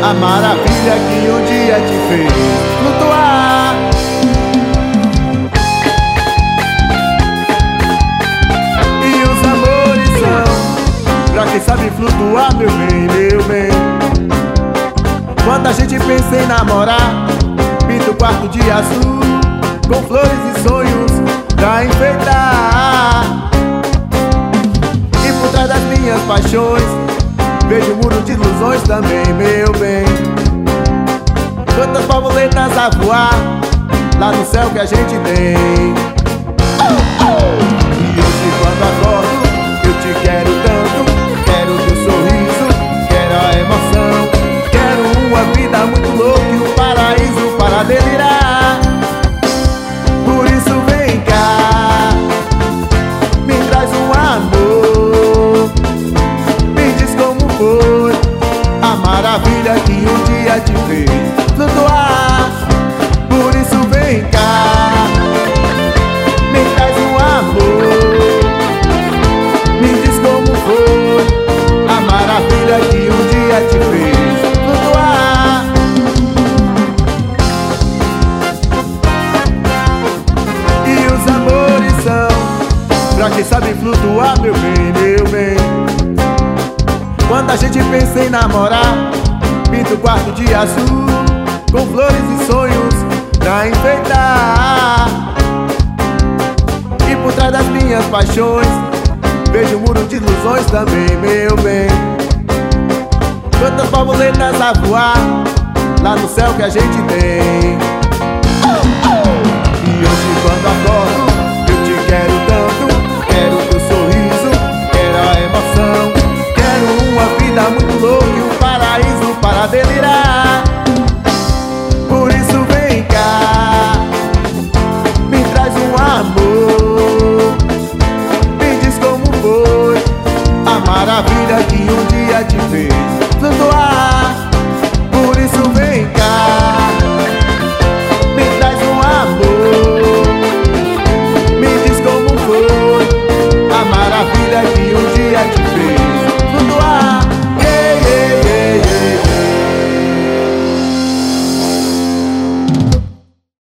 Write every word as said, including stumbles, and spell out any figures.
a maravilha que um dia te fez flutuar. E os amores são pra quem sabe flutuar, meu bem, meu bem. Quando a gente pensa em namorar, pinta o quarto de azul com flores e sonhos pra enfeitar. E por trás das minhas paixões vejo um muro de ilusões também, meu bem. Quantas borboletas a voar lá no céu que a gente tem. E hoje quando acordo eu te quero tanto, quero teu sorriso, quero a emoção, quero uma vida muito louca e um paraíso para delirar. Por isso vem cá, me traz um amor, me diz como foi a maravilha que um dia te fez flutuar. Por isso vem cá, me traz um amor, me diz como foi a maravilha que um dia te fez flutuar. E os amores são pra quem sabe flutuar, meu bem, meu bem. Quando a gente pensa em namorar, pinta o quarto de azul com flores e sonhos pra enfeitar. E por trás das minhas paixões vejo um muro de ilusões também, meu bem. Quantas borboletas a voar lá no céu que a gente tem. E hoje quando acordo eu te quero tanto, quero teu sorriso, quero a emoção, quero uma vida muito louca e um paraíso para delirar. Por isso vem cá, me traz um amor, me diz como foi a maravilha que um dia te fez flutuar.